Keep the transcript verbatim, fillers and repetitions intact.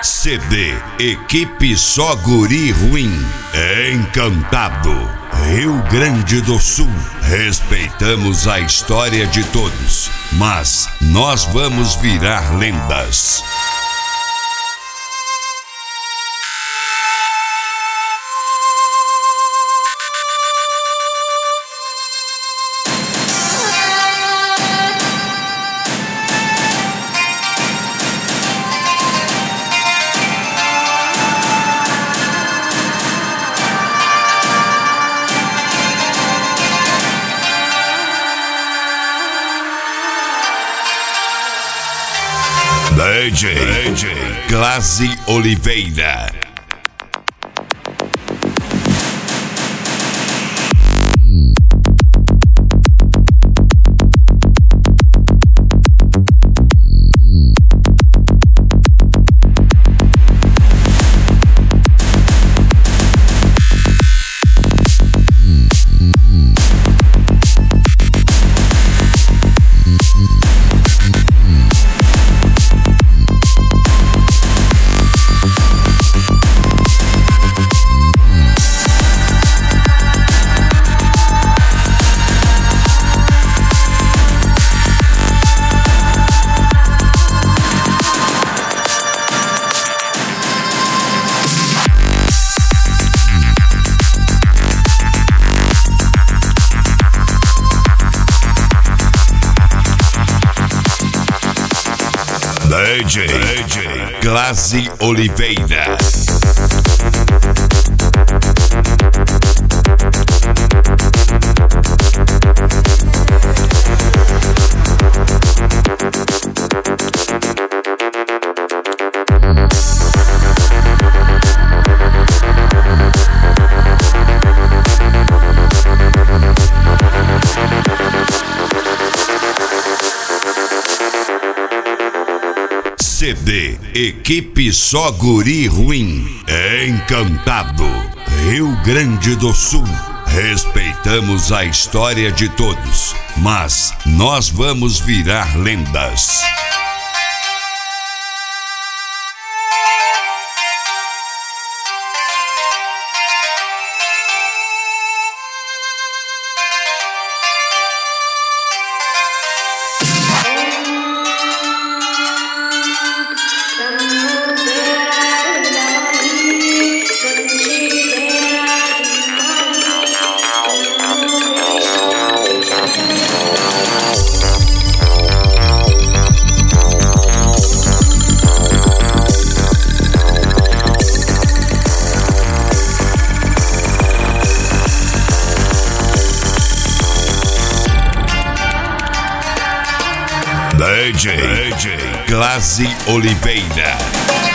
C D Equipe Só Guri Ruim. Encantado, Rio Grande do Sul. Respeitamos a história de todos, mas nós vamos virar lendas. D J, D J Clase Oliveira. D J, D J Clase Oliveira. C D Equipe Só Guri Ruim. Encantado, Rio Grande do Sul. Respeitamos a história de todos, mas nós vamos virar lendas. D J, D J Clase Oliveira.